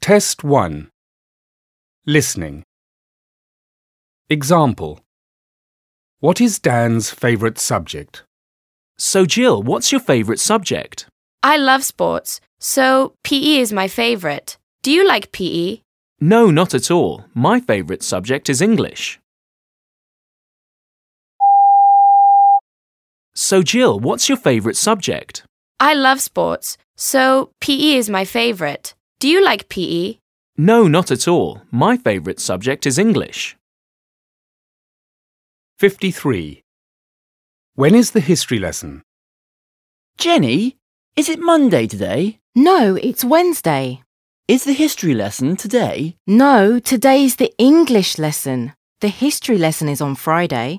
Test 1. Listening. Example. What is Dan's favourite subject? So Jill, what's your favourite subject? I love sports, so PE is my favourite. Do you like PE? No, not at all. My favourite subject is English. So Jill, what's your favourite subject? I love sports, so PE is my favourite. Do you like PE? No, not at all. My favourite subject is English. 53. When is the history lesson? Jenny, is it Monday today? No, it's Wednesday. Is the history lesson today? No, today's the English lesson. The history lesson is on Friday.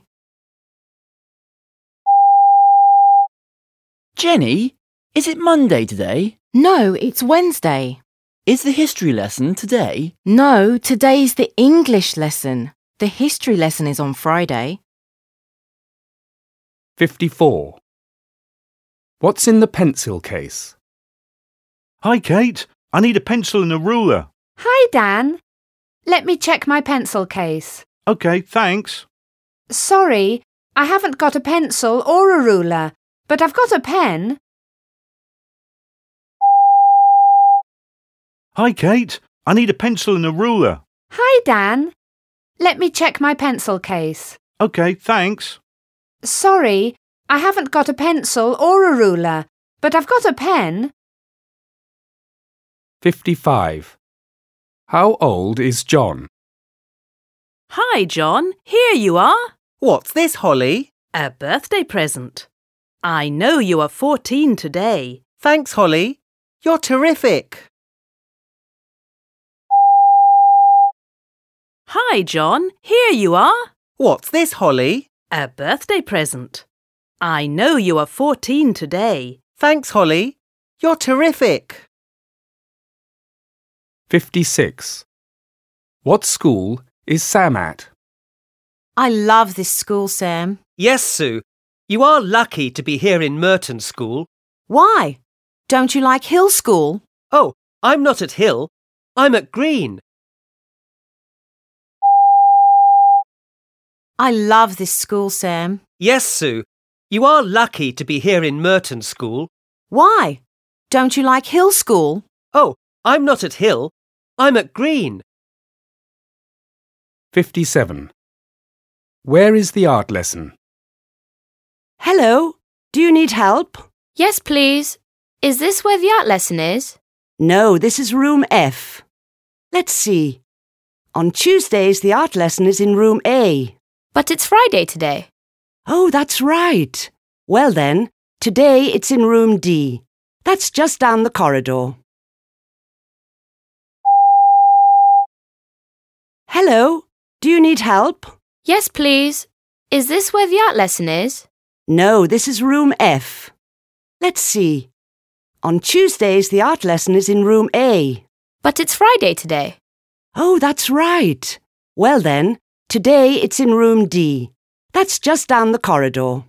Jenny, is it Monday today? No, it's Wednesday. Is the history lesson today? No, today's the English lesson. The history lesson is on Friday. 54. What's in the pencil case? Hi, Kate. I need a pencil and a ruler. Hi, Dan. Let me check my pencil case. OK, thanks. Sorry, I haven't got a pencil or a ruler, but I've got a pen. Hi, Kate. I need a pencil and a ruler. Hi, Dan. Let me check my pencil case. OK, thanks. Sorry, I haven't got a pencil or a ruler, but I've got a pen. 55. How old is John? Hi, John. Here you are. What's this, Holly? A birthday present. I know you are 14 today. Thanks, Holly. You're terrific. Hi, John. Here you are. What's this, Holly? A birthday present. I know you are 14 today. Thanks, Holly. You're terrific. 56. What school is Sam at? I love this school, Sam. Yes, Sue. You are lucky to be here in Merton School. Why? Don't you like Hill School? Oh, I'm not at Hill. I'm at Green. I love this school, Sam. Yes, Sue. You are lucky to be here in Merton School. Why? Don't you like Hill School? Oh, I'm not at Hill. I'm at Green. 57. Where is the art lesson? Hello, do you need help? Yes, please. Is this where the art lesson is? No, this is room F. Let's see. On Tuesdays, the art lesson is in room A. But it's Friday today. Oh, that's right. Well then, today it's in room D. That's just down the corridor. Hello, do you need help? Yes, please. Is this where the art lesson is? No, this is room F. Let's see. On Tuesdays, the art lesson is in room A. But it's Friday today. Oh, that's right. Well then, today it's in room D. That's just down the corridor.